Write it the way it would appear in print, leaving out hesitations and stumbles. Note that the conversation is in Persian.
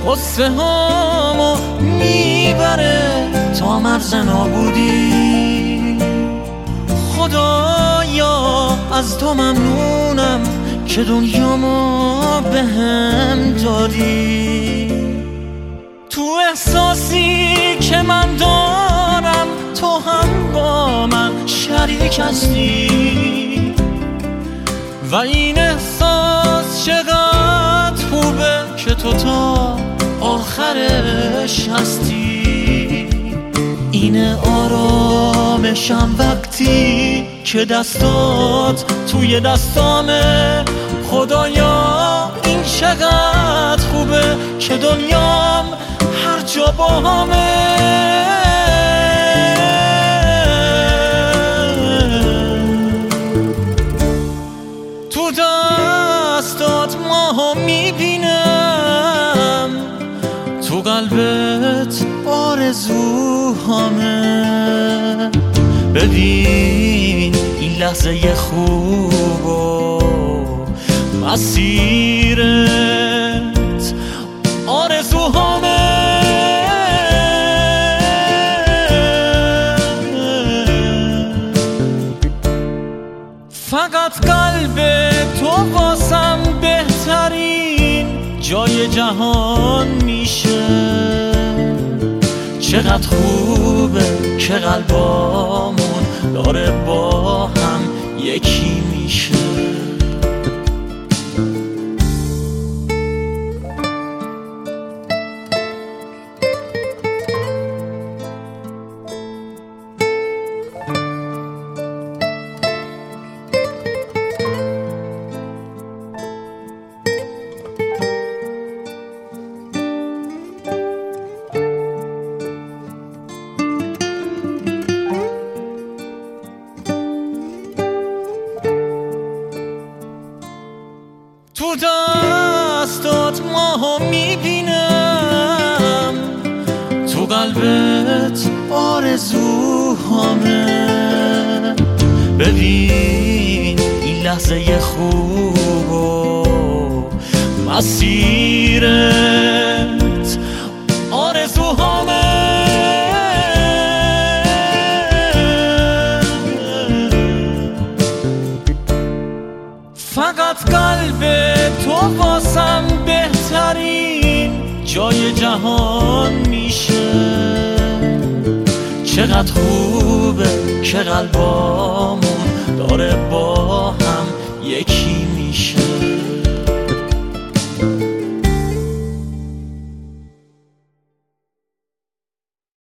قصه هامو میبره تا مرز نابودی. خدایا از تو ممنونم که دنیامو بهم دادی. تو احساسی که من دارم تو هم با من شریک هستی و این احساس چقدر خوبه که تو تا آخرش هستی. اینه آرامشم وقتی که دستات توی دستامه. خدایا این چقدر خوبه که دنیام هر جا با همه. تو دستات ماهو میبینم، تو قلبت آرزوهامه. ببین این لحظه خوب و مسیرت آرزوهامه. فقط قلب تو واسم بهترین جای جهان میشه. چقدر خوبه که قلبامون داره با هم یکی میشه. تو دستات ماهو میبینم، تو قلبت آرزوهامه. ببین این لحظه خوب و مسیرت آرزوهامه. فقط قلب تو واسم بهترین جای جهان میشه. چقدر خوبه که قلبامون داره با هم